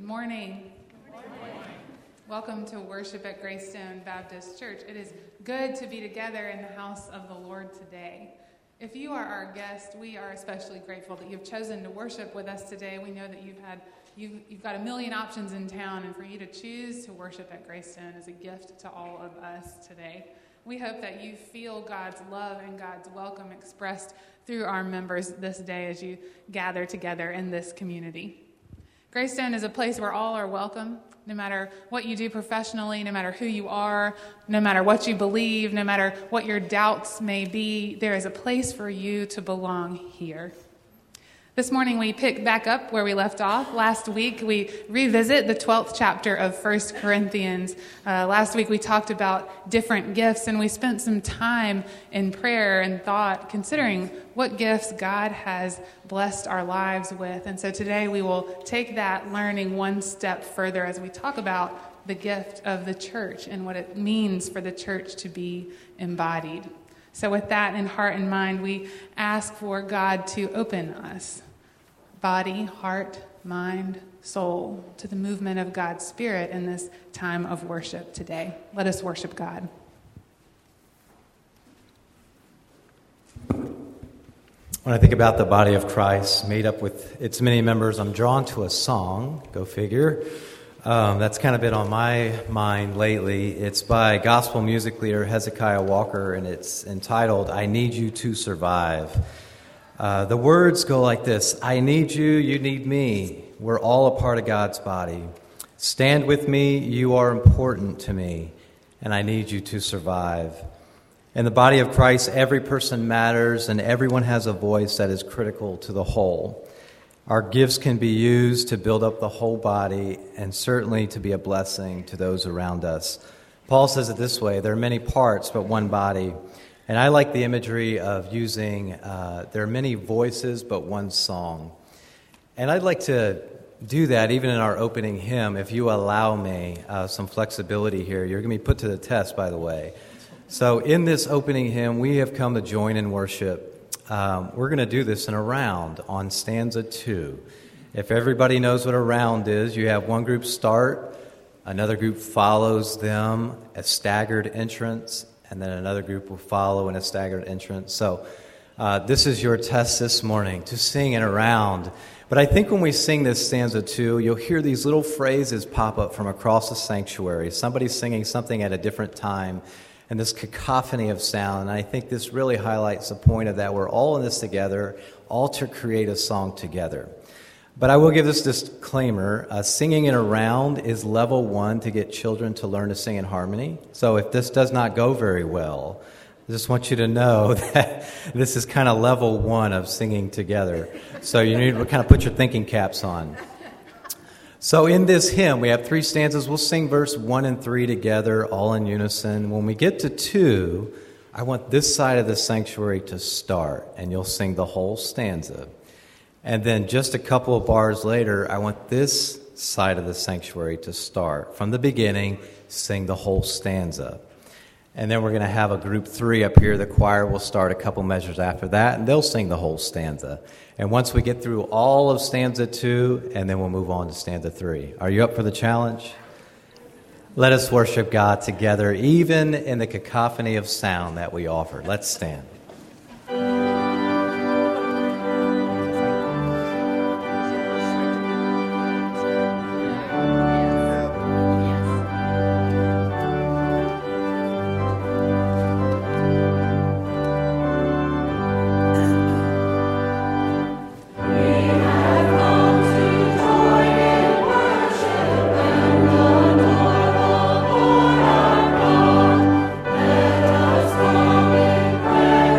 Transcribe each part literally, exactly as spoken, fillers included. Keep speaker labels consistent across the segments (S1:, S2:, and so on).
S1: morning. Good morning. Welcome to worship at Greystone Baptist Church. It is good to be together in the house of the Lord today. If you are our guest, we are especially grateful that you've chosen to worship with us today. We know that you've had you, you've got a million options in town, and for you to choose to worship at Greystone is a gift to all of us today. We hope that you feel God's love and God's welcome expressed through our members this day as you gather together in this community. Greystone is a place where all are welcome, no matter what you do professionally, no matter who you are, no matter what you believe, no matter what your doubts may be. There is a place for you to belong here. This morning we pick back up where we left off. Last week we revisit the twelfth chapter of First Corinthians. Uh, last week we talked about different gifts, and we spent some time in prayer and thought considering what gifts God has blessed our lives with. And so today we will take that learning one step further as we talk about the gift of the church and what it means for the church to be embodied. So with that in heart and mind, we ask for God to open us, body, heart, mind, soul, to the movement of God's Spirit in this time of worship today. Let us worship God.
S2: When I think about the body of Christ, made up with its many members, I'm drawn to a song, go figure, um, that's kind of been on my mind lately. It's by gospel music leader Hezekiah Walker, and it's entitled, I Need You to Survive. Uh, the words go like this: I need you, you need me. We're all a part of God's body. Stand with me, you are important to me, and I need you to survive. In the body of Christ, every person matters, and everyone has a voice that is critical to the whole. Our gifts can be used to build up the whole body, and certainly to be a blessing to those around us. Paul says it this way: there are many parts, but one body. And I like the imagery of using, uh, there are many voices, but one song. And I'd like to do that even in our opening hymn, if you allow me uh, some flexibility here. You're going to be put to the test, by the way. So in this opening hymn, we have come to join in worship. Um, we're going to do this in a round on stanza two. If everybody knows what a round is, you have one group start, another group follows them, a staggered entrance, and then another group will follow in a staggered entrance. So uh, this is your test this morning, to sing in a round. But I think when we sing this stanza two, you'll hear these little phrases pop up from across the sanctuary. Somebody's singing something at a different time, and this cacophony of sound. And I think this really highlights the point of that. We're all in this together, all to create a song together. But I will give this disclaimer. Uh, singing in a round is level one to get children to learn to sing in harmony. So if this does not go very well, I just want you to know that this is kind of level one of singing together. So you need to kind of put your thinking caps on. So in this hymn, we have three stanzas. We'll sing verse one and three together, all in unison. When we get to two, I want this side of the sanctuary to start, and you'll sing the whole stanza. And then just a couple of bars later, I want this side of the sanctuary to start. From the beginning, sing the whole stanza. And then we're going to have a group three up here. The choir will start a couple measures after that, and they'll sing the whole stanza. And once we get through all of stanza two, and then we'll move on to stanza three. Are you up for the challenge? Let us worship God together, even in the cacophony of sound that we offer. Let's stand.
S3: Praise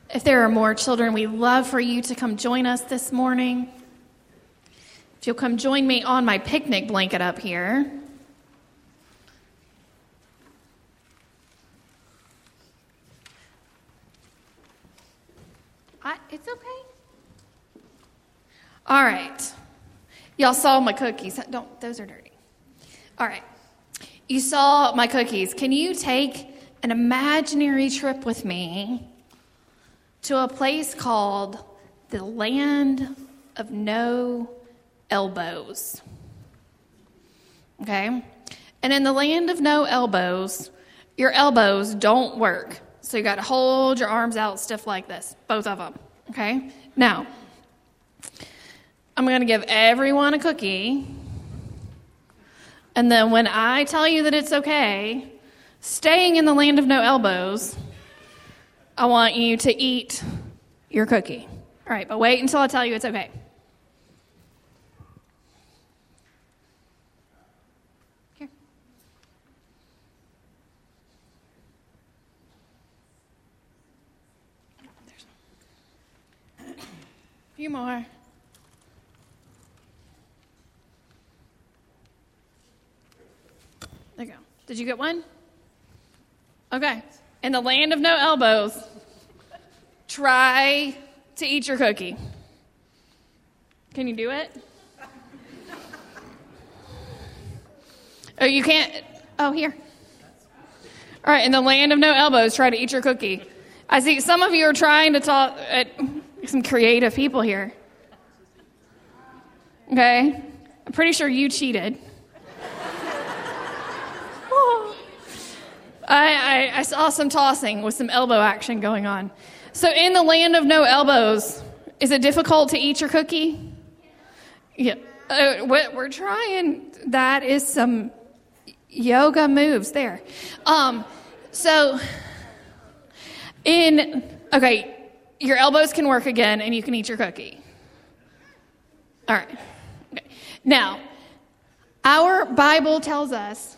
S3: If there are more children, we'd love for you to come join us this morning. If you'll come join me on my picnic blanket up here. I, it's okay. All right. Y'all saw my cookies. Don't, those are dirty. All right. You saw my cookies. Can you take an imaginary trip with me to a place called the Land of No Elbows? Okay? And in the Land of No Elbows, your elbows don't work. So you got to hold your arms out stiff like this, both of them. Okay? Now, I'm going to give everyone a cookie. And then when I tell you that it's okay, staying in the Land of No Elbows, I want you to eat your cookie. All right, but wait until I tell you it's okay. Here. There's a few more. There you go. Did you get one? Okay. In the Land of No Elbows, try to eat your cookie. Can you do it? Oh, you can't? Oh, here. All right. In the Land of No Elbows, try to eat your cookie. I see some of you are trying to talk at some creative people here. Okay. I'm pretty sure you cheated. I, I, I saw some tossing with some elbow action going on. So in the Land of No Elbows, is it difficult to eat your cookie? Yeah. Uh, we're trying. That is some yoga moves there. Um, so in, okay, your elbows can work again and you can eat your cookie. All right. Okay. Now, our Bible tells us,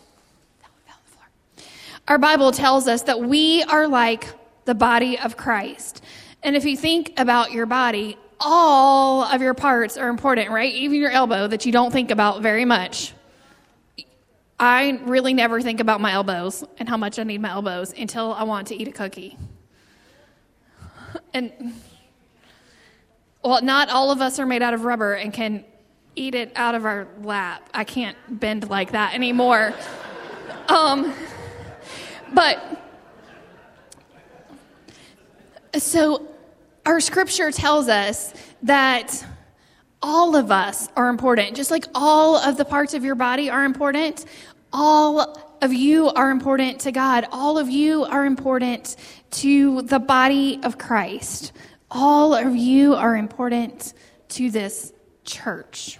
S3: Our Bible tells us that we are like the body of Christ. And if you think about your body, all of your parts are important, right? Even your elbow that you don't think about very much. I really never think about my elbows and how much I need my elbows until I want to eat a cookie. And, well, not all of us are made out of rubber and can eat it out of our lap. I can't bend like that anymore. Um... But, so our scripture tells us that all of us are important. Just like all of the parts of your body are important, all of you are important to God. All of you are important to the body of Christ. All of you are important to this church.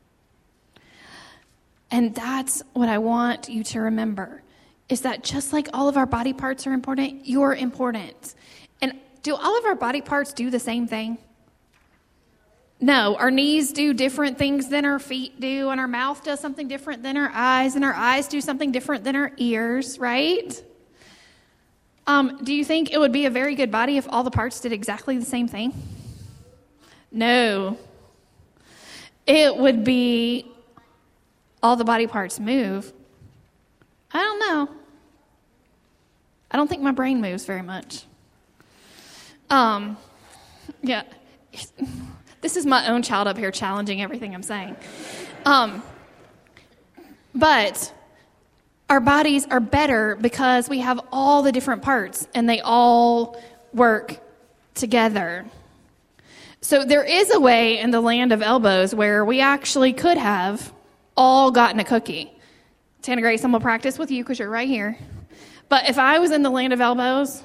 S3: And that's what I want you to remember. Is that just like all of our body parts are important, you're important. And do all of our body parts do the same thing? No, our knees do different things than our feet do, and our mouth does something different than our eyes, and our eyes do something different than our ears, right? Um, do you think it would be a very good body if all the parts did exactly the same thing? No. It would be all the body parts move. I don't know. I don't think my brain moves very much. Um, yeah. This is my own child up here challenging everything I'm saying. Um, but our bodies are better because we have all the different parts and they all work together. So there is a way in the Land of Elbows where we actually could have all gotten a cookie. Tana Grace, I'm going to practice with you because you're right here. But if I was in the Land of Elbows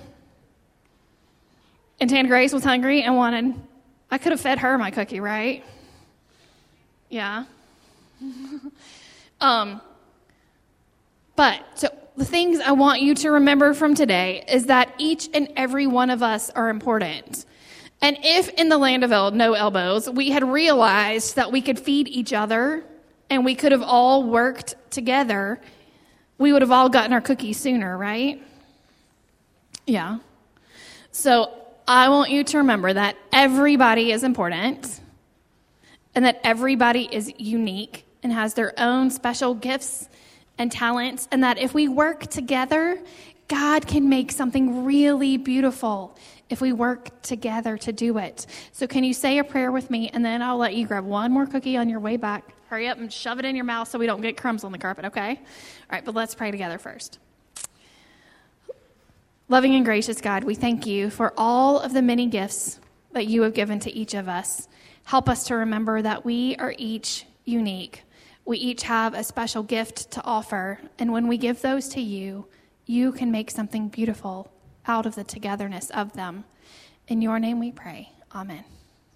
S3: and Tana Grace was hungry and wanted, I could have fed her my cookie, right? Yeah. um. But so the things I want you to remember from today is that each and every one of us are important. And if in the Land of El- No Elbows we had realized that we could feed each other and we could have all worked together, we would have all gotten our cookies sooner, right? Yeah. So I want you to remember that everybody is important and that everybody is unique and has their own special gifts and talents, and that if we work together, God can make something really beautiful if we work together to do it. So can you say a prayer with me, and then I'll let you grab one more cookie on your way back. Hurry up and shove it in your mouth so we don't get crumbs on the carpet, okay? All right, but let's pray together first. Loving and gracious God, we thank you for all of the many gifts that you have given to each of us. Help us to remember that we are each unique. We each have a special gift to offer, and when we give those to you, you can make something beautiful out of the togetherness of them. In your name we pray. Amen.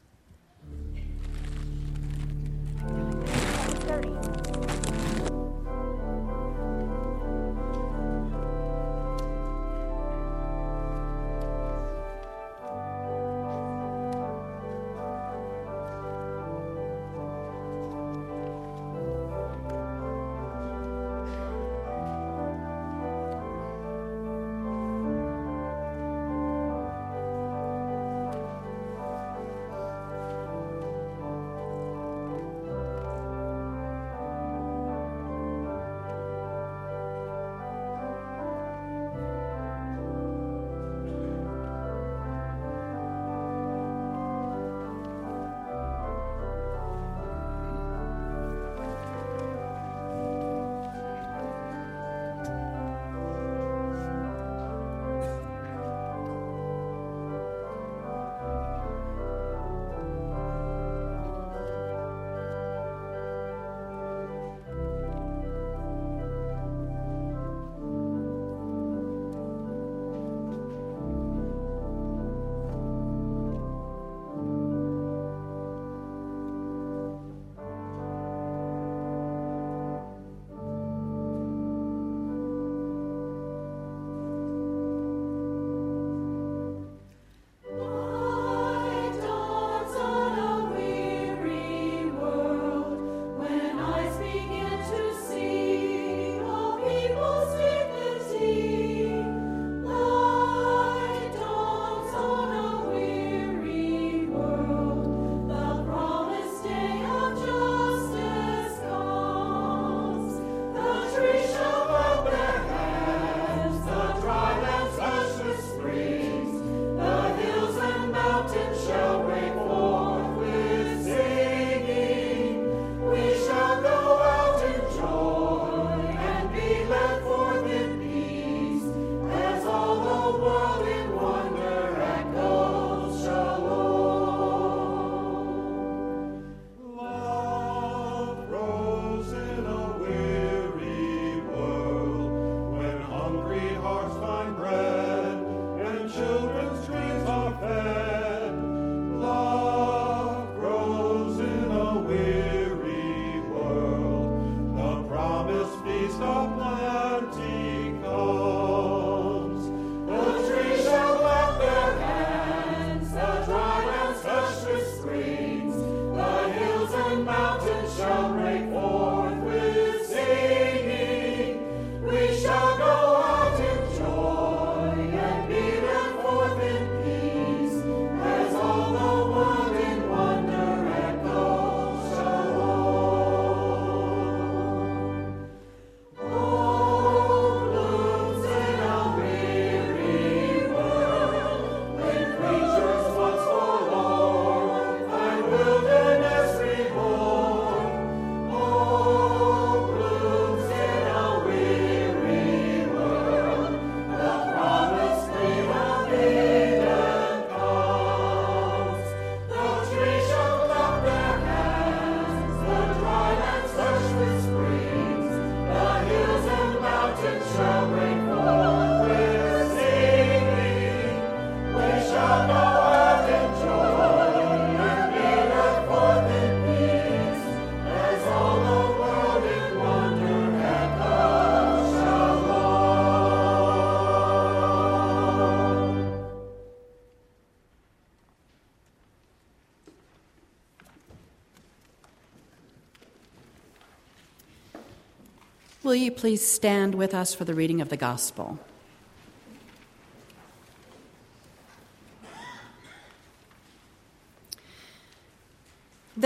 S4: Will you please stand with us for the reading of the gospel?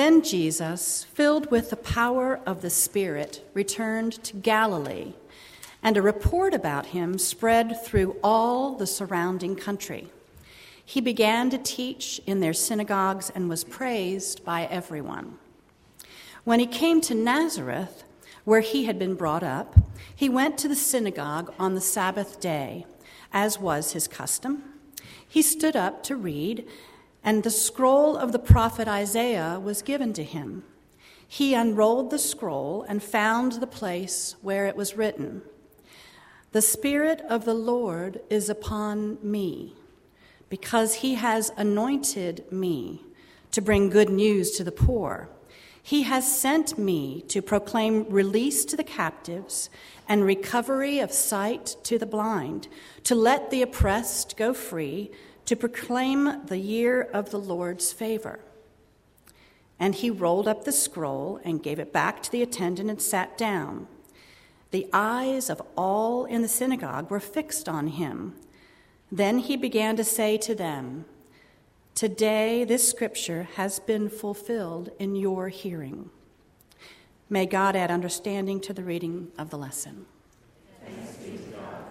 S4: Then Jesus, filled with the power of the Spirit, returned to Galilee, and a report about him spread through all the surrounding country. He began to teach in their synagogues and was praised by everyone. When he came to Nazareth, where he had been brought up, he went to the synagogue on the Sabbath day, as was his custom. He stood up to read, and the scroll of the prophet Isaiah was given to him. He unrolled the scroll and found the place where it was written, "The Spirit of the Lord is upon me, because he has anointed me to bring good news to the poor. He has sent me to proclaim release to the captives and recovery of sight to the blind, to let the oppressed go free, to proclaim the year of the Lord's favor." And he rolled up the scroll and gave it back to the attendant and sat down. The eyes of all in the synagogue were fixed on him. Then he began to say to them, "Today this scripture has been fulfilled in your hearing." May God add understanding to the reading of the lesson.
S5: Thanks be to God.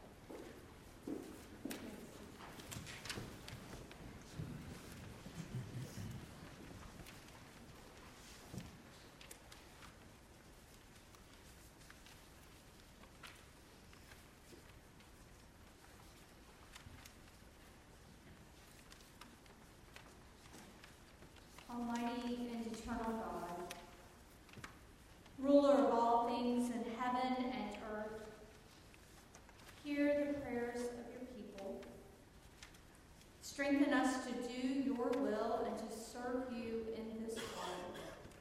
S6: Almighty and eternal God, ruler of all things in heaven and earth, hear the prayers of your people. Strengthen us to do your will and to serve you in this world.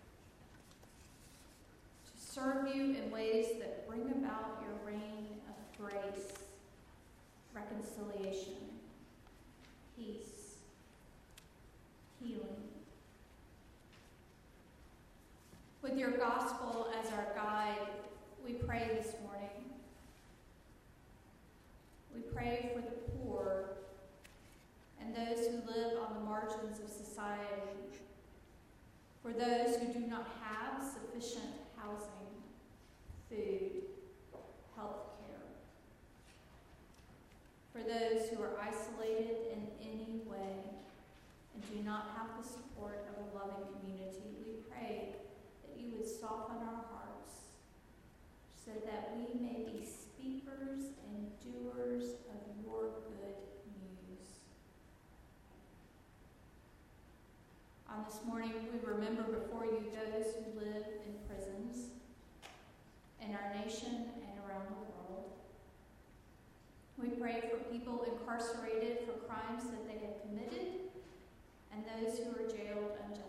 S6: To serve you in ways that bring about your reign of grace, reconciliation, peace, healing. With your gospel as our guide, we pray this morning. We pray for the poor and those who live on the margins of society, for those who do not have sufficient housing, food, health care, for those who are isolated in any way and do not have the support of a loving community. We pray you would soften our hearts so that we may be speakers and doers of your good news. On this morning, we remember before you those who live in prisons in our nation and around the world. We pray for people incarcerated for crimes that they have committed and those who are jailed unjustly.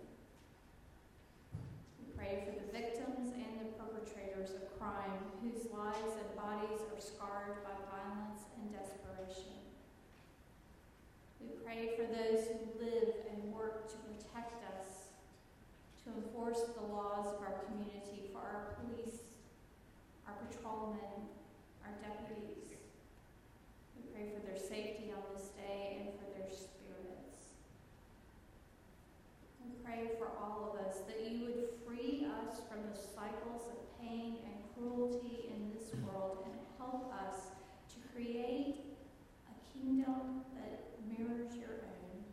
S6: Pray for the victims and the perpetrators of crime whose lives and bodies are scarred by violence and desperation. We pray for those who live and work to protect us, to enforce the laws of our community, for our police, our patrolmen, our deputies. We pray for their safety on this day and for their spirits. We pray for all of us that you would free us from the cycles of pain and cruelty in this world and help us to create a kingdom that mirrors your own.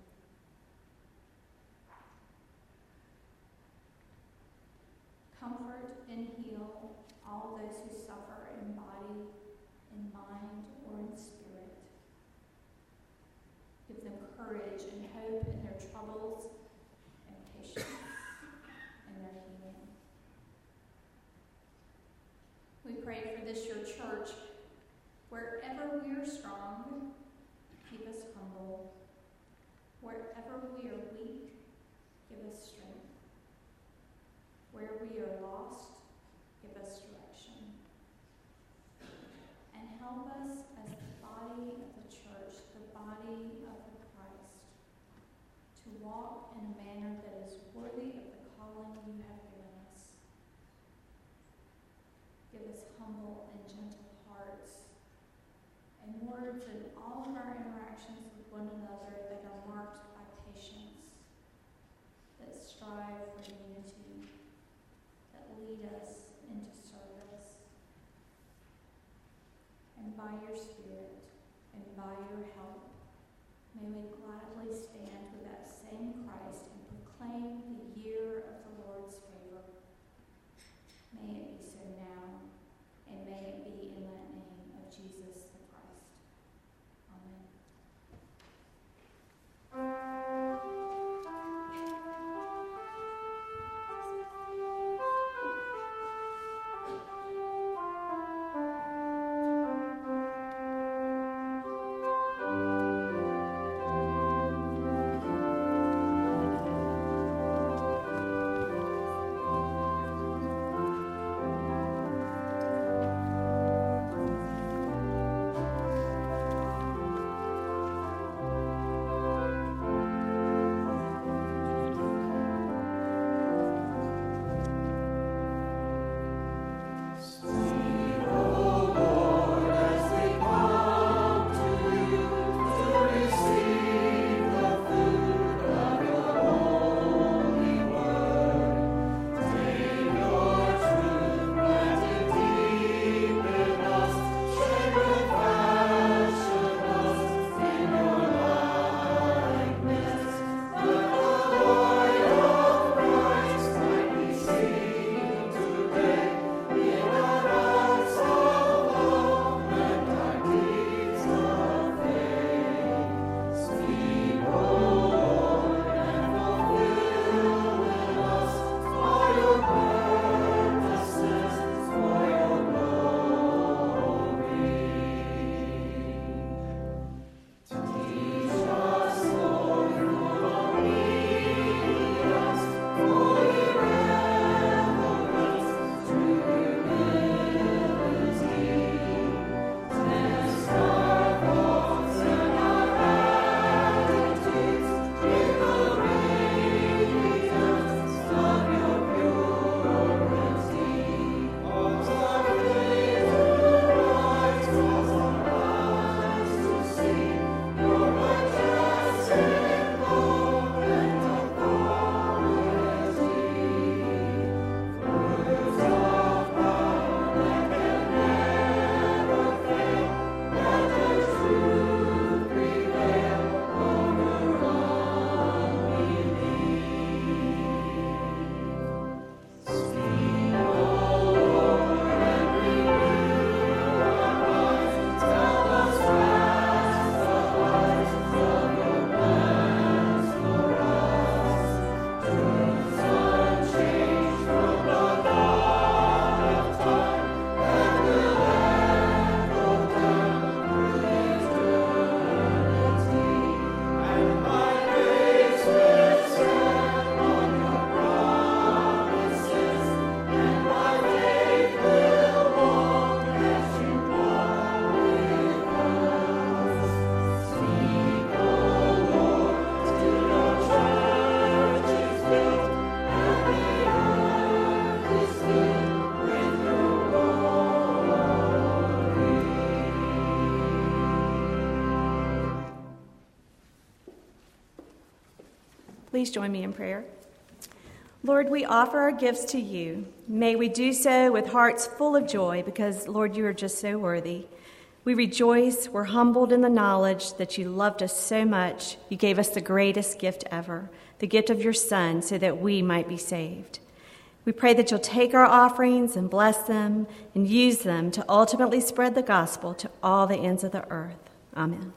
S6: Comfort and heal all those who suffer in body, in mind, or in spirit. Give them courage and hope in their troubles and patience. We pray for this, your church. Wherever we are strong, keep us humble. Wherever we are weak, give us strength. Where we are lost, give us direction. And help us as the body of the church, the body of the Christ, to walk in a manner that is worthy of the calling you have given us. Give us humble and gentle hearts and words in all of our interactions with one another that are marked by patience, that strive May it be so now, and may it be in that name of Jesus the Christ. Amen.
S5: Please join me in prayer. Lord, we offer our gifts to you. May we do so with hearts full of joy because, Lord, you are just so worthy. We rejoice, we're humbled in the knowledge that you loved us so much. You gave us the greatest gift ever, the gift of your Son, so that we might be saved. We pray that you'll take our offerings and bless them and use them to ultimately spread the gospel to all the ends of the earth. Amen.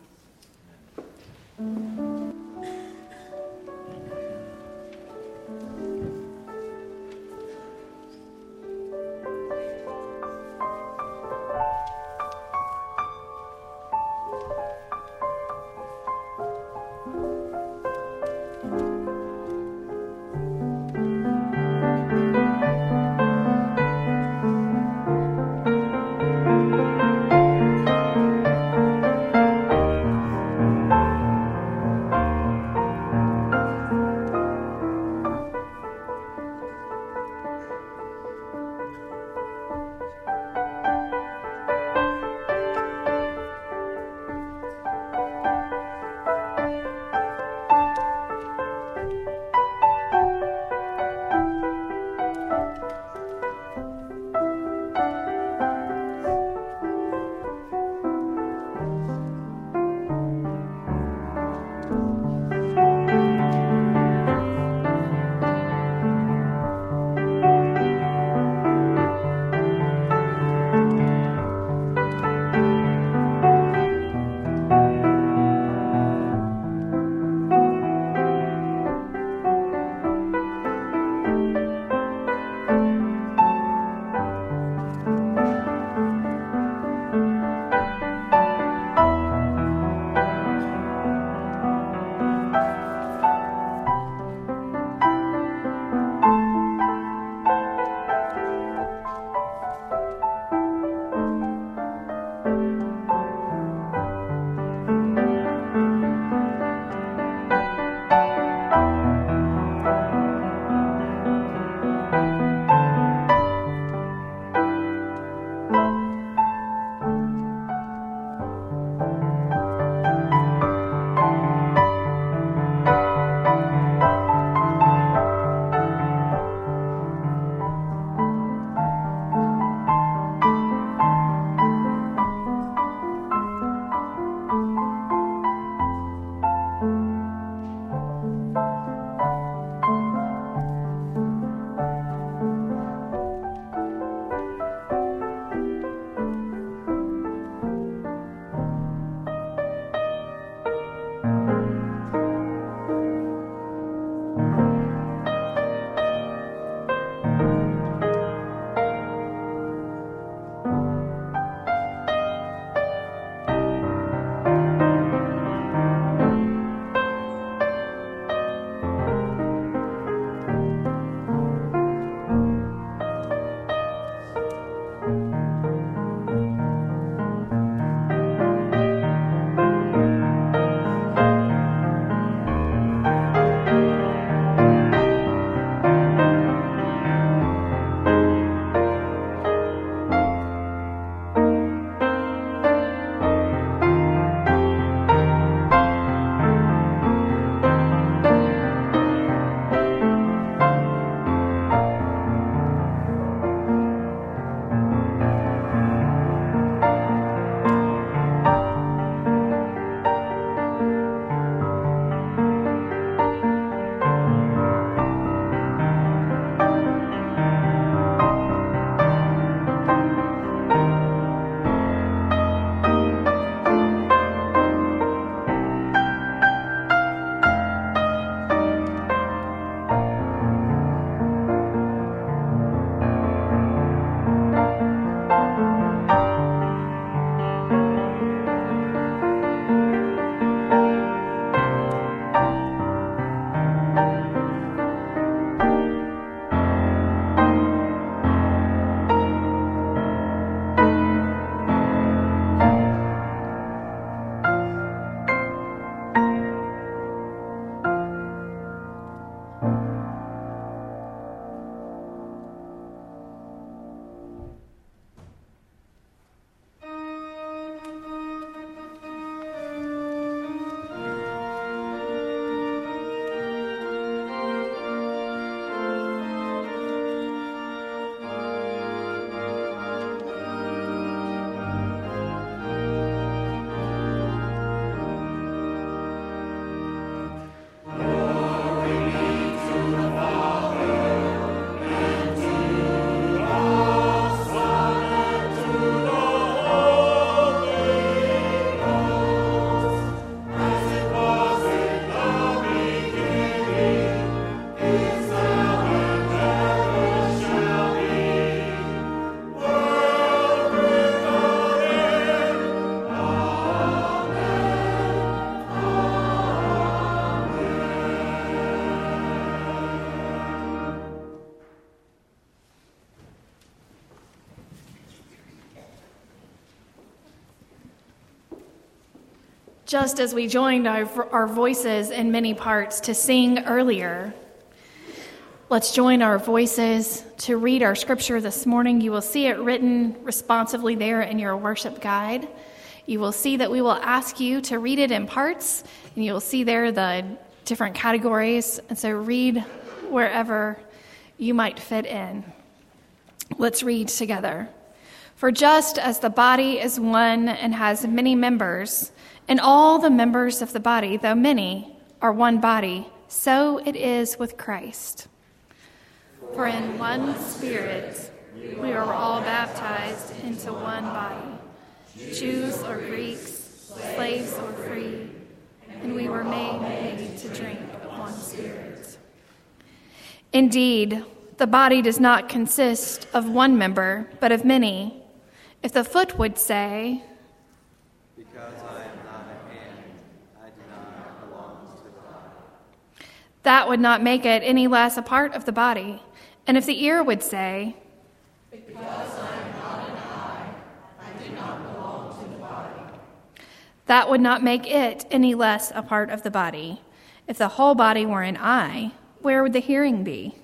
S3: Just as we joined our, our voices in many parts to sing earlier, let's join our voices to read our scripture this morning. You will see it written responsively there in your worship guide. You will see that we will ask you to read it in parts, and you will see there the different categories. And so read wherever you might fit in. Let's read together. For just as the body is one and has many members, and all the members of the body, though many, are one body, so it is with Christ. For in one Spirit we are all baptized into one body, Jews or Greeks, slaves or free, and we were made, made to drink of one Spirit. Indeed, the body does not consist of one member, but of many. If the foot would say, "Because I am not a hand, I do not belong to the body," that would not make it any less a part of the body. And if the ear would say, "Because I am not an eye, I do not belong to the body," that would not make it any less a part of the body. If the whole body were an eye, where would the hearing be?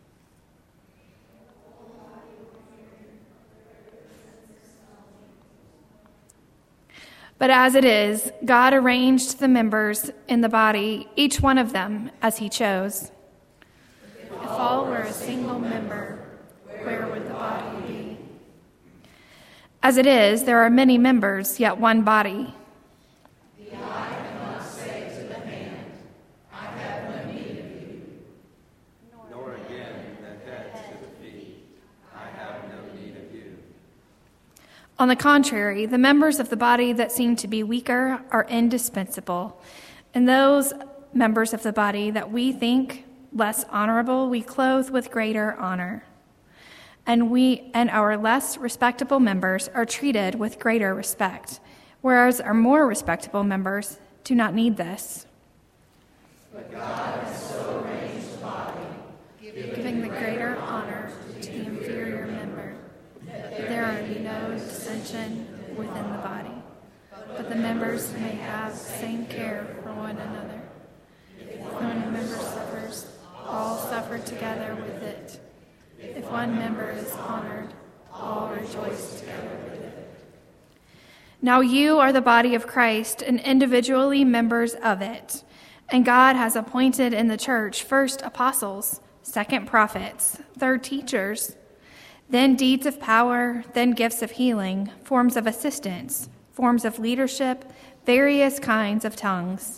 S3: But as it is, God arranged the members in the body, each one of them, as he chose. If all were a single member, where would the body be? As it is, there are many members, yet one body. The eye cannot say to the hand, "I have no need of you," nor again the head to the feet, "I have no need of you." On the contrary, the members of the body that seem to be weaker are indispensable, and those members of the body that we think less honorable we clothe with greater honor, and we and our less respectable members are treated with greater respect, whereas our more respectable members do not need this. But God has so arranged the body, giving the greater honor to the inferior member, that there be no dissension within the body, but the members may have the same care for one another. If one member suffers, all suffer together with it. If one member is honored, all rejoice together with it. Now you are the body of Christ and individually members of it. And God has appointed in the church first apostles, second prophets, third teachers, then deeds of power, then gifts of healing, forms of assistance, forms of leadership, various kinds of tongues.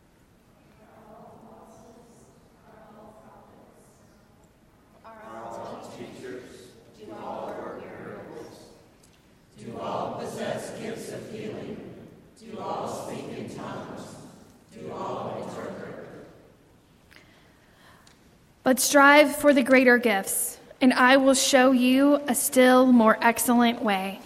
S3: But strive for the greater gifts, and I will show you a still more excellent way.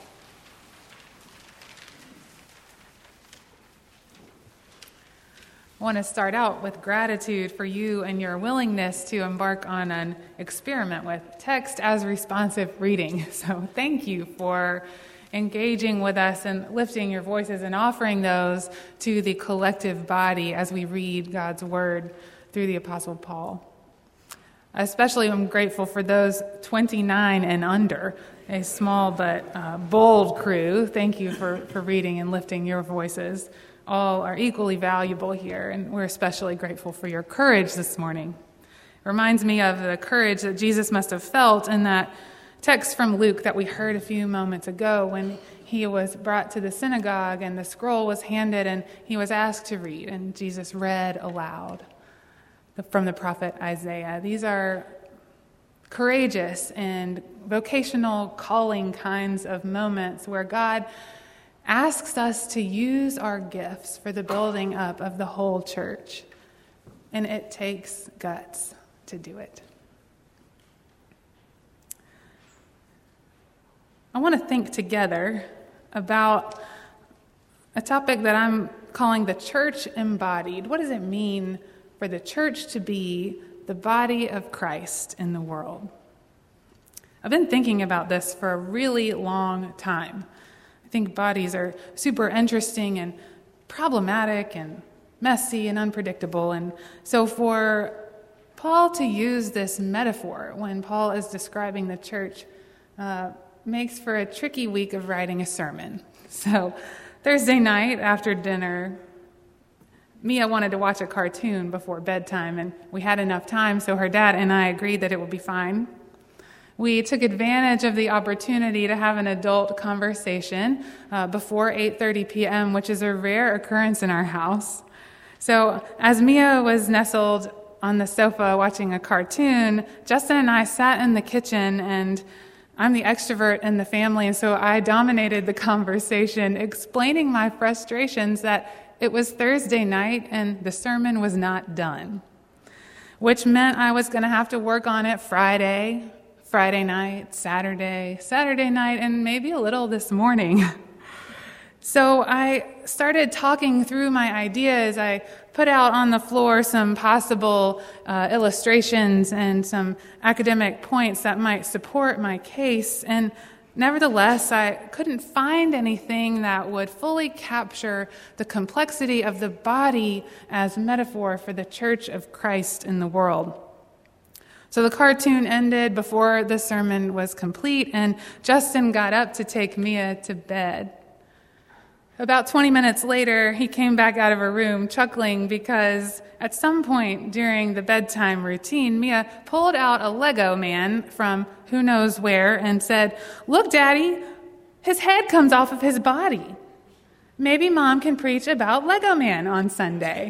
S1: I want to start out with gratitude for you and your willingness to embark on an experiment with text as responsive reading. So thank you for engaging with us and lifting your voices and offering those to the collective body as we read God's word through the Apostle Paul. Especially I'm grateful for those twenty-nine and under, a small but uh, bold crew. Thank you for, for reading and lifting your voices. All are equally valuable here, and we're especially grateful for your courage this morning. It reminds me of the courage that Jesus must have felt in that text from Luke that we heard a few moments ago when he was brought to the synagogue and the scroll was handed and he was asked to read, and Jesus read aloud from the prophet Isaiah. These are courageous and vocational calling kinds of moments where God asks us to use our gifts for the building up of the whole church. And it takes guts to do it. I want to think together about a topic that I'm calling the church embodied. What does it mean for the church to be the body of Christ in the world? I've been thinking about this for a really long time. I think bodies are super interesting and problematic and messy and unpredictable. And so for Paul to use this metaphor when Paul is describing the church uh, makes for a tricky week of writing a sermon. So Thursday night after dinner, Mia wanted to watch a cartoon before bedtime, and we had enough time, so her dad and I agreed that it would be fine. We took advantage of the opportunity to have an adult conversation uh, before eight thirty p.m., which is a rare occurrence in our house. So as Mia was nestled on the sofa watching a cartoon, Justin and I sat in the kitchen, and I'm the extrovert in the family, and so I dominated the conversation, explaining my frustrations that it was Thursday night and the sermon was not done, which meant I was going to have to work on it Friday, Friday night, Saturday, Saturday night, and maybe a little this morning. So I started talking through my ideas. I put out on the floor some possible uh, illustrations and some academic points that might support my case. And nevertheless, I couldn't find anything that would fully capture the complexity of the body as metaphor for the Church of Christ in the world. So the cartoon ended before the sermon was complete, and Justin got up to take Mia to bed. About twenty minutes later, he came back out of her room chuckling because at some point during the bedtime routine, Mia pulled out a Lego man from who knows where and said, "Look, Daddy, his head comes off of his body. Maybe Mom can preach about Lego Man on Sunday."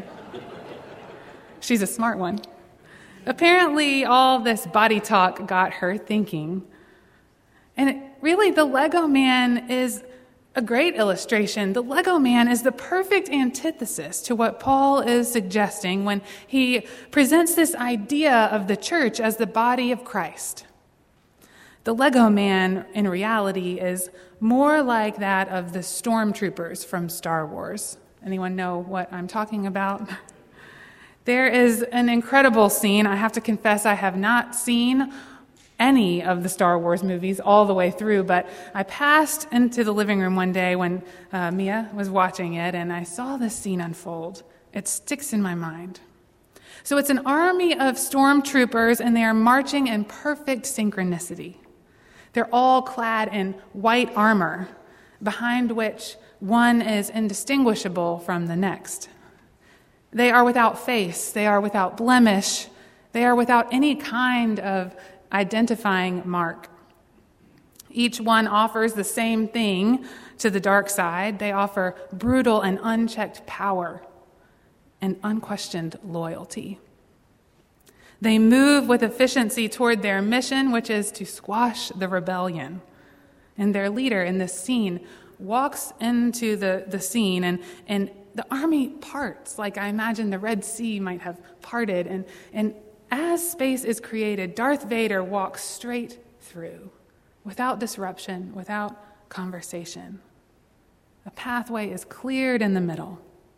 S1: She's a smart one. Apparently, all this body talk got her thinking. And it, really, the Lego Man is a great illustration. The Lego Man is the perfect antithesis to what Paul is suggesting when he presents this idea of the church as the body of Christ. The Lego Man, in reality, is more like that of the stormtroopers from Star Wars. Anyone know what I'm talking about? There is an incredible scene. I have to confess I have not seen any of the Star Wars movies all the way through, but I passed into the living room one day when uh, Mia was watching it, and I saw this scene unfold. It sticks in my mind. So it's an army of stormtroopers, and they are marching in perfect synchronicity. They're all clad in white armor, behind which one is indistinguishable from the next. They are without face. They are without blemish. They are without any kind of identifying mark. Each one offers the same thing to the dark side. They offer brutal and unchecked power and unquestioned loyalty. They move with efficiency toward their mission, which is to squash the rebellion. And their leader in this scene walks into the, the scene, and, and the army parts, like I imagine the Red Sea might have parted. And, and as space is created, Darth Vader walks straight through, without disruption, without conversation. A pathway is cleared in the middle.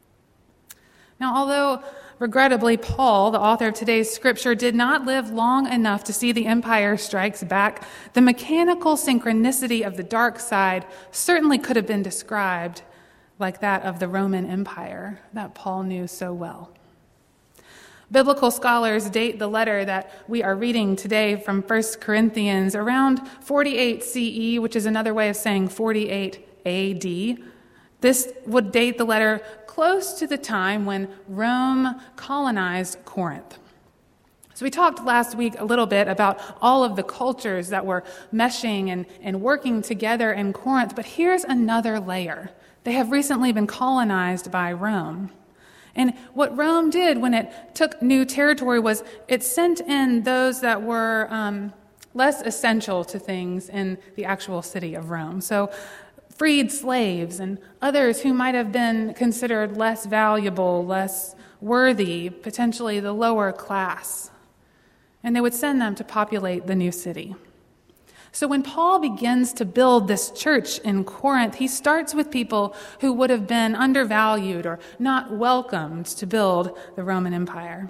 S1: Now, although regrettably Paul, the author of today's scripture, did not live long enough to see the Empire Strikes Back, the mechanical synchronicity of the dark side certainly could have been described like that of the Roman Empire that Paul knew so well. Biblical scholars date the letter that we are reading today from First Corinthians around forty-eight C E, which is another way of saying forty-eight A D. This would date the letter close to the time when Rome colonized Corinth. So we talked last week a little bit about all of the cultures that were meshing and, and working together in Corinth, but here's another layer. They have recently been colonized by Rome. And what Rome did when it took new territory was it sent in those that were um, less essential to things in the actual city of Rome. So freed slaves and others who might have been considered less valuable, less worthy, potentially the lower class. And they would send them to populate the new city. So when Paul begins to build this church in Corinth, he starts with people who would have been undervalued or not welcomed to build the Roman Empire.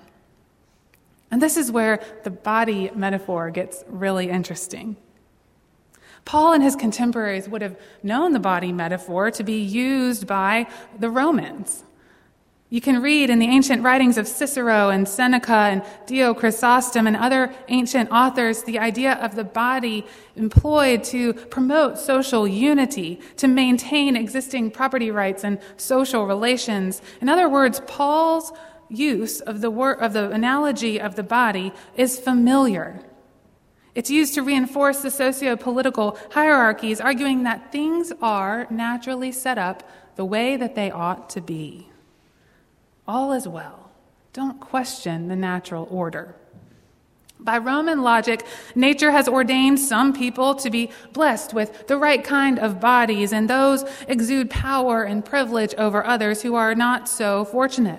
S1: And this is where the body metaphor gets really interesting. Paul and his contemporaries would have known the body metaphor to be used by the Romans. You can read in the ancient writings of Cicero and Seneca and Dio Chrysostom and other ancient authors the idea of the body employed to promote social unity, to maintain existing property rights and social relations. In other words, Paul's use of the word, of the analogy of the body is familiar. It's used to reinforce the socio-political hierarchies, arguing that things are naturally set up the way that they ought to be. All is well. Don't question the natural order. By Roman logic, nature has ordained some people to be blessed with the right kind of bodies, and those exude power and privilege over others who are not so fortunate.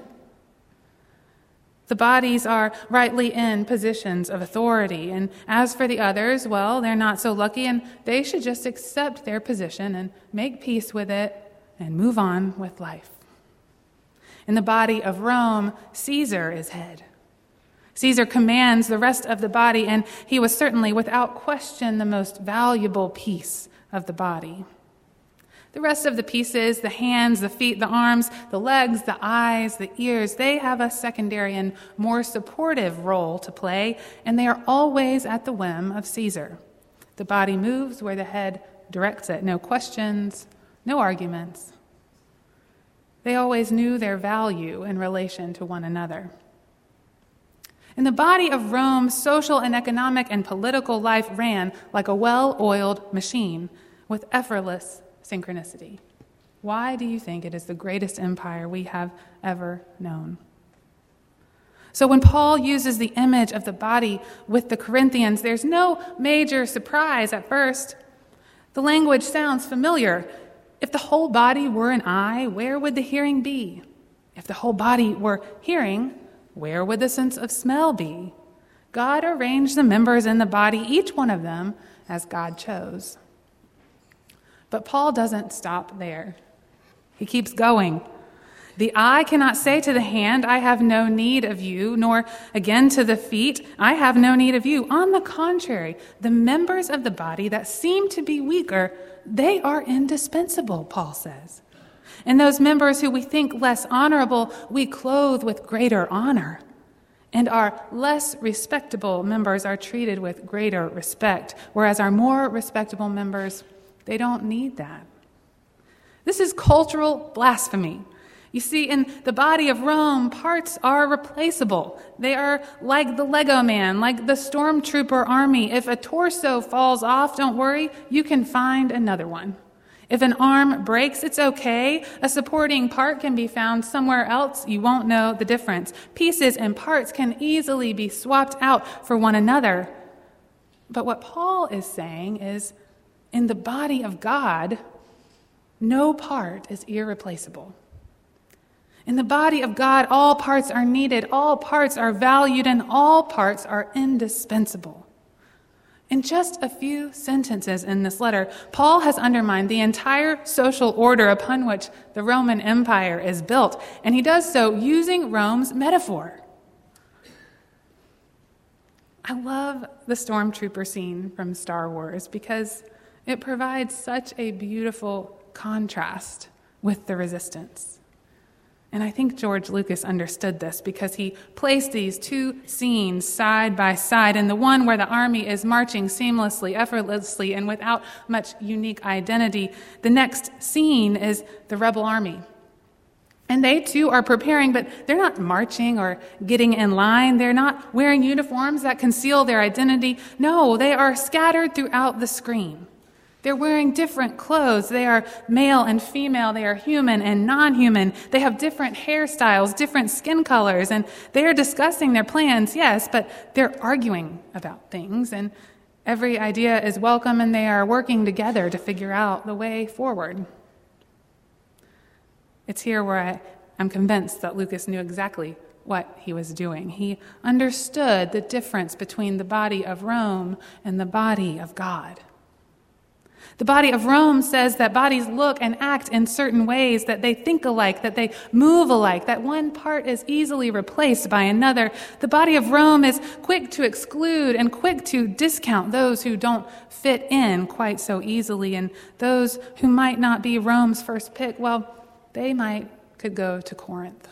S1: The bodies are rightly in positions of authority, and as for the others, well, they're not so lucky, and they should just accept their position and make peace with it and move on with life. In the body of Rome, Caesar is head. Caesar commands the rest of the body, and he was certainly, without question, the most valuable piece of the body. The rest of the pieces, the hands, the feet, the arms, the legs, the eyes, the ears, they have a secondary and more supportive role to play, and they are always at the whim of Caesar. The body moves where the head directs it. No questions, no arguments. They always knew their value in relation to one another. In the body of Rome, social and economic and political life ran like a well-oiled machine with effortless synchronicity. Why do you think it is the greatest empire we have ever known? So when Paul uses the image of the body with the Corinthians, there's no major surprise at first. The language sounds familiar. If the whole body were an eye, where would the hearing be? If the whole body were hearing, where would the sense of smell be? God arranged the members in the body, each one of them, as God chose. But Paul doesn't stop there. He keeps going. The eye cannot say to the hand, I have no need of you, nor again to the feet, I have no need of you. On the contrary, the members of the body that seem to be weaker, they are indispensable, Paul says. And those members who we think less honorable, we clothe with greater honor. And our less respectable members are treated with greater respect, whereas our more respectable members, they don't need that. This is cultural blasphemy. You see, in the body of Rome, parts are replaceable. They are like the Lego man, like the stormtrooper army. If a torso falls off, don't worry, you can find another one. If an arm breaks, it's okay. A supporting part can be found somewhere else. You won't know the difference. Pieces and parts can easily be swapped out for one another. But what Paul is saying is, in the body of God, no part is irreplaceable. In the body of God, all parts are needed, all parts are valued, and all parts are indispensable. In just a few sentences in this letter, Paul has undermined the entire social order upon which the Roman Empire is built, and he does so using Rome's metaphor. I love the stormtrooper scene from Star Wars because it provides such a beautiful contrast with the resistance. And I think George Lucas understood this because he placed these two scenes side by side. And the one where the army is marching seamlessly, effortlessly, and without much unique identity, the next scene is the rebel army. And they too are preparing, but they're not marching or getting in line. They're not wearing uniforms that conceal their identity. No, they are scattered throughout the screen. They're wearing different clothes. They are male and female. They are human and non-human. They have different hairstyles, different skin colors, and they are discussing their plans, yes, but they're arguing about things, and every idea is welcome, and they are working together to figure out the way forward. It's here where I, I'm convinced that Lucas knew exactly what he was doing. He understood the difference between the body of Rome and the body of God. The body of Rome says that bodies look and act in certain ways, that they think alike, that they move alike, that one part is easily replaced by another. The body of Rome is quick to exclude and quick to discount those who don't fit in quite so easily, and those who might not be Rome's first pick, well, they might could go to Corinth.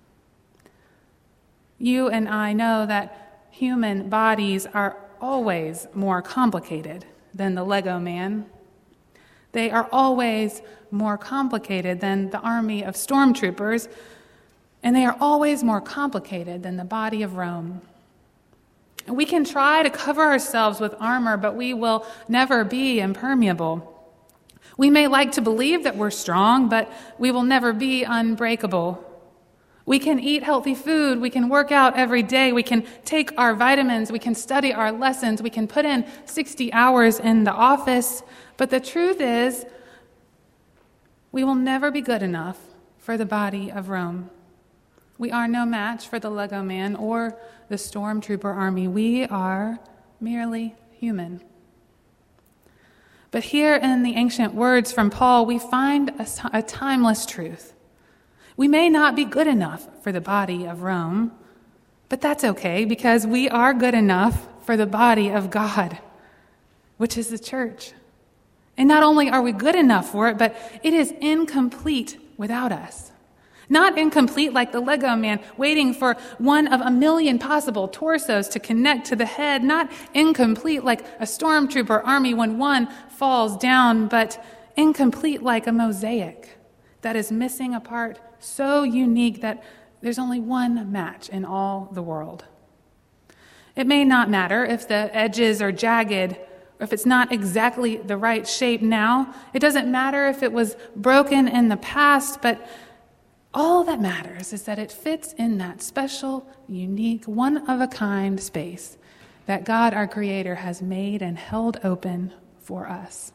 S1: You and I know that human bodies are always more complicated than the Lego man. They are always more complicated than the army of stormtroopers, and they are always more complicated than the body of Rome. We can try to cover ourselves with armor, but we will never be impermeable. We may like to believe that we're strong, but we will never be unbreakable. We can eat healthy food, we can work out every day, we can take our vitamins, we can study our lessons, we can put in sixty hours in the office, but the truth is, we will never be good enough for the body of Rome. We are no match for the Lego man or the stormtrooper army. We are merely human. But here in the ancient words from Paul, we find a, a timeless truth. We may not be good enough for the body of Rome, but that's okay because we are good enough for the body of God, which is the church. And not only are we good enough for it, but it is incomplete without us. Not incomplete like the Lego man waiting for one of a million possible torsos to connect to the head. Not incomplete like a stormtrooper army when one falls down, but incomplete like a mosaic that is missing a part so unique that there's only one match in all the world. It may not matter if the edges are jagged or if it's not exactly the right shape now. It doesn't matter if it was broken in the past, but all that matters is that it fits in that special, unique, one-of-a-kind space that God, our Creator, has made and held open for us.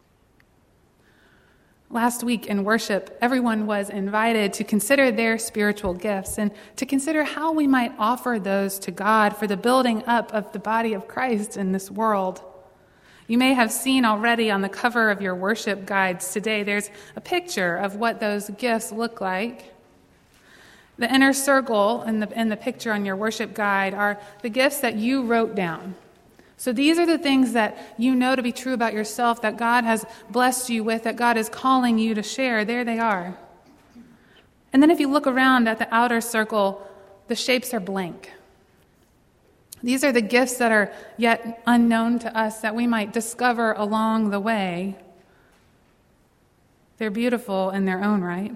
S1: Last week in worship, everyone was invited to consider their spiritual gifts and to consider how we might offer those to God for the building up of the body of Christ in this world. You may have seen already on the cover of your worship guides today, there's a picture of what those gifts look like. The inner circle in the, in the picture on your worship guide are the gifts that you wrote down. So these are the things that you know to be true about yourself, that God has blessed you with, that God is calling you to share. There they are. And then if you look around at the outer circle, the shapes are blank. These are the gifts that are yet unknown to us that we might discover along the way. They're beautiful in their own right.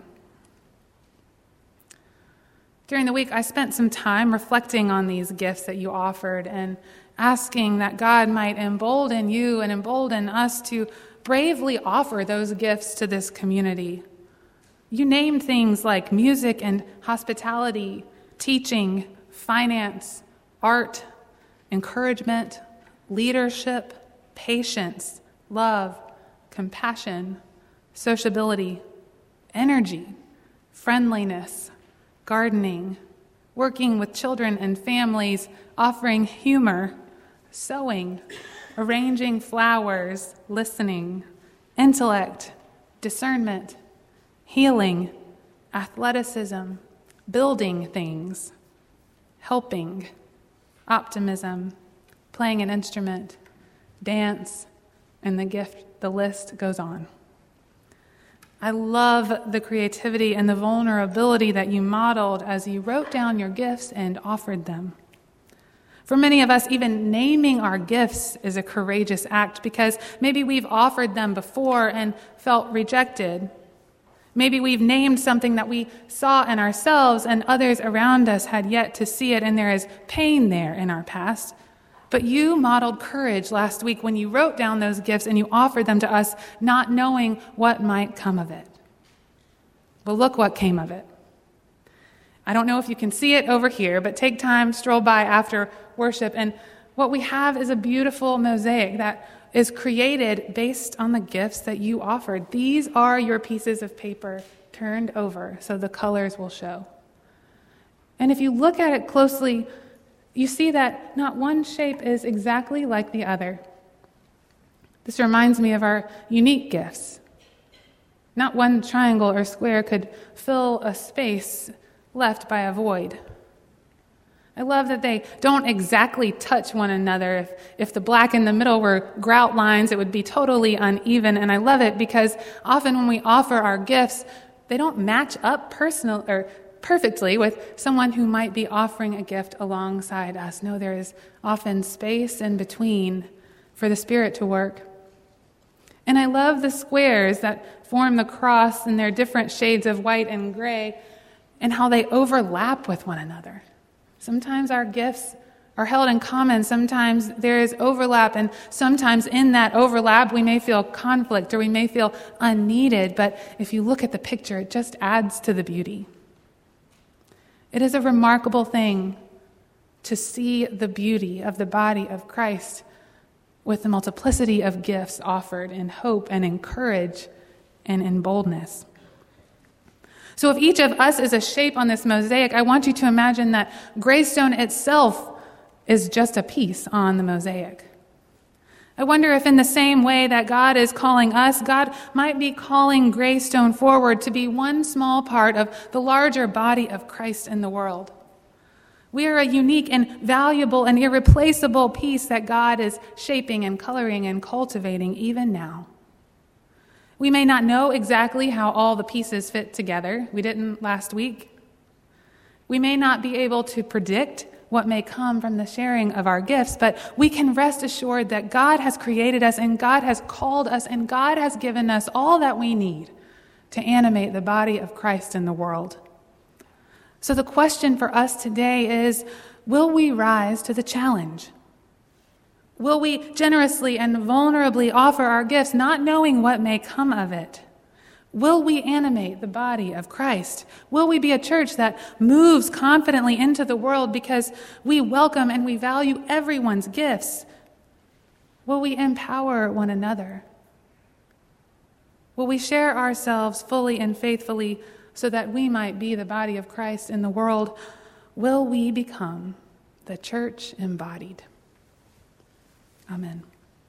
S1: During the week, I spent some time reflecting on these gifts that you offered and asking that God might embolden you and embolden us to bravely offer those gifts to this community. You named things like music and hospitality, teaching, finance, art, encouragement, leadership, patience, love, compassion, sociability, energy, friendliness, gardening, working with children and families, offering humor, sewing, arranging flowers, listening, intellect, discernment, healing, athleticism, building things, helping, optimism, playing an instrument, dance, and the gift, the list goes on. I love the creativity and the vulnerability that you modeled as you wrote down your gifts and offered them. For many of us, even naming our gifts is a courageous act because maybe we've offered them before and felt rejected. Maybe we've named something that we saw in ourselves and others around us had yet to see it, and there is pain there in our past. But you modeled courage last week when you wrote down those gifts and you offered them to us, not knowing what might come of it. Well, look what came of it. I don't know if you can see it over here, but take time, stroll by after worship, and what we have is a beautiful mosaic that is created based on the gifts that you offered. These are your pieces of paper turned over so the colors will show. And if you look at it closely, you see that not one shape is exactly like the other. The This reminds me of our unique gifts. Not one triangle or square could fill a space left by a void. I love that they don't exactly touch one another. If, if the black in the middle were grout lines, it would be totally uneven. And I love it because often when we offer our gifts, they don't match up personal or perfectly with someone who might be offering a gift alongside us. No, there is often space in between for the Spirit to work. And I love the squares that form the cross in their different shades of white and gray and how they overlap with one another. Sometimes our gifts are held in common. Sometimes there is overlap, and sometimes in that overlap we may feel conflict or we may feel unneeded. But if you look at the picture, it just adds to the beauty. It is a remarkable thing to see the beauty of the body of Christ with the multiplicity of gifts offered in hope and in courage and in boldness. So if each of us is a shape on this mosaic, I want you to imagine that Greystone itself is just a piece on the mosaic. I wonder if in the same way that God is calling us, God might be calling Greystone forward to be one small part of the larger body of Christ in the world. We are a unique and valuable and irreplaceable piece that God is shaping and coloring and cultivating even now. We may not know exactly how all the pieces fit together. We didn't last week. We may not be able to predict what may come from the sharing of our gifts, but we can rest assured that God has created us and God has called us and God has given us all that we need to animate the body of Christ in the world. So the question for us today is, will we rise to the challenge? Will we generously and vulnerably offer our gifts, not knowing what may come of it? Will we animate the body of Christ? Will we be a church that moves confidently into the world because we welcome and we value everyone's gifts? Will we empower one another? Will we share ourselves fully and faithfully so that we might be the body of Christ in the world? Will we become the church embodied? Amen.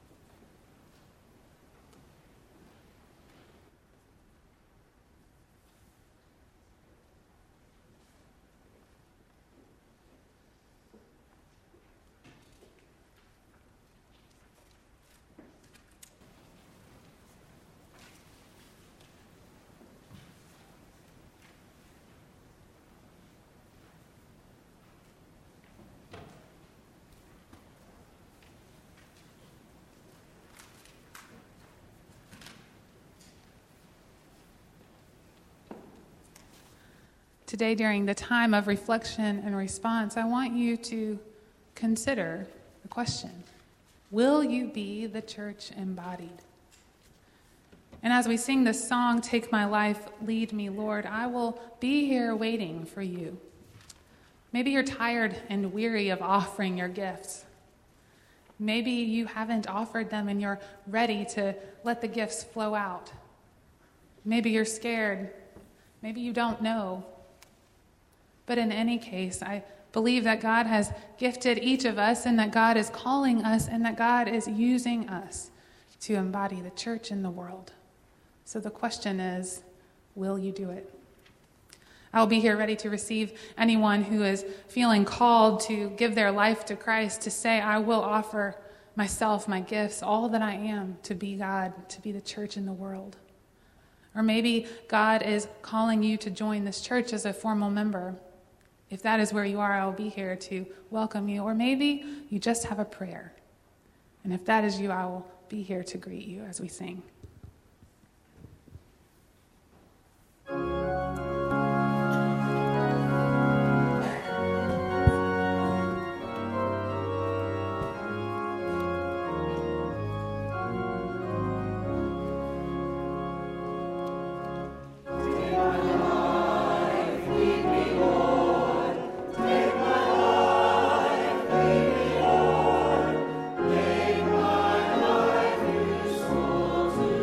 S1: Today, during the time of reflection and response, I want you to consider the question, will you be the church embodied? And as we sing this song, Take My Life, Lead Me, Lord, I will be here waiting for you. Maybe you're tired and weary of offering your gifts. Maybe you haven't offered them and you're ready to let the gifts flow out. Maybe you're scared. Maybe you don't know. But in any case, I believe that God has gifted each of us and that God is calling us and that God is using us to embody the church in the world. So the question is, will you do it? I'll be here ready to receive anyone who is feeling called to give their life to Christ, to say, I will offer myself, my gifts, all that I am to be God, to be the church in the world. Or maybe God is calling you to join this church as a formal member. If that is where you are, I'll be here to welcome you. Or maybe you just have a prayer. And if that is you, I will be here to greet you as we sing.
S7: To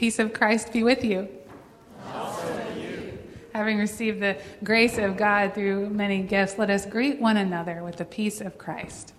S1: peace of Christ be with you.
S7: Also with you.
S1: Having received the grace of God through many gifts, let us greet one another with the peace of Christ.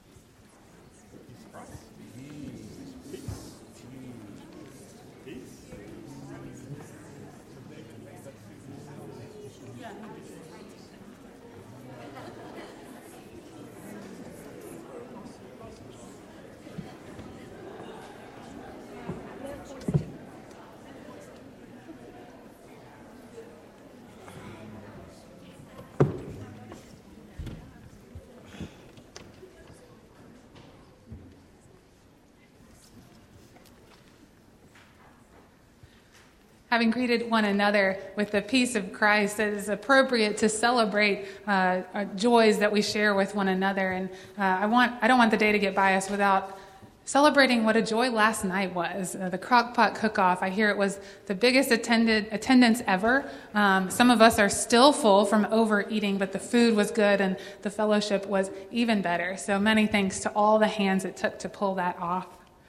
S1: Having greeted one another with the peace of Christ, it is appropriate to celebrate uh, our joys that we share with one another. And uh, I want I don't want the day to get by us without celebrating what a joy last night was. Uh, the Crock-Pot Cook-Off, I hear it was the biggest attended attendance ever. Um, some of us are still full from overeating, but the food was good and the fellowship was even better. So many thanks to all the hands it took to pull that off.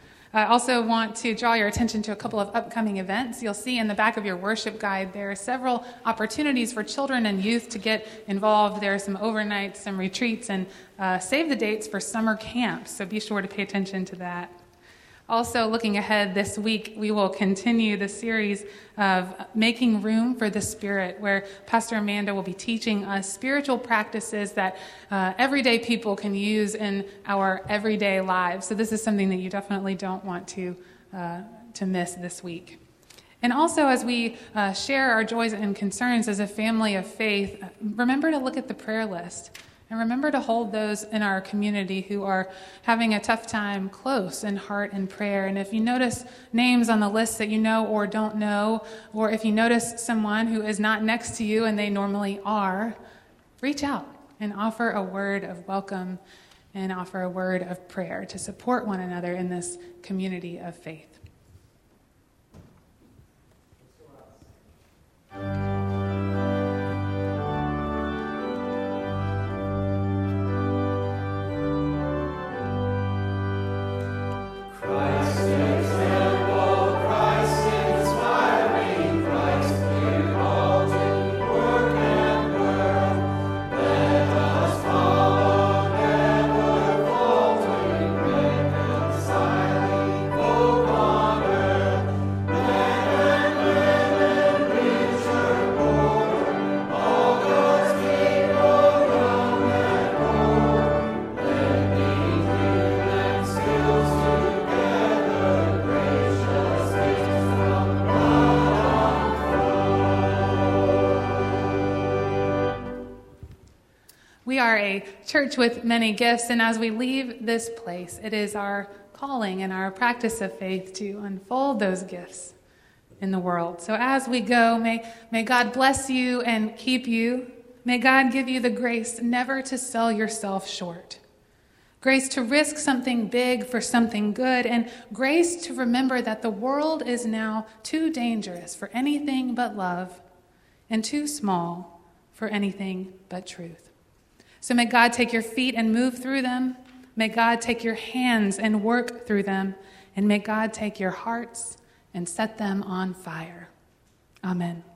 S1: I also want to draw your attention to a couple of upcoming events. You'll see in the back of your worship guide there are several opportunities for children and youth to get involved. There are some overnights, some retreats, and uh, save the dates for summer camps, so be sure to pay attention to that. Also, looking ahead this week, we will continue the series of Making Room for the Spirit, where Pastor Amanda will be teaching us spiritual practices that uh, everyday people can use in our everyday lives. So this is something that you definitely don't want to, uh, to miss this week. And also, as we uh, share our joys and concerns as a family of faith, remember to look at the prayer list. And remember to hold those in our community who are having a tough time close in heart and prayer. And if you notice names on the list that you know or don't know, or if you notice someone who is not next to you and they normally are, reach out and offer a word of welcome and offer a word of prayer to support one another in this community of faith. We are a church with many gifts, and as we leave this place, it is our calling and our practice of faith to unfold those gifts in the world. So as we go, may, may God bless you and keep you. May God give you the grace never to sell yourself short. Grace to risk something big for something good, and grace to remember that the world is now too dangerous for anything but love and too small for anything but truth. So may God take your feet and move through them. May God take your hands and work through them. And may God take your hearts and set them on fire. Amen.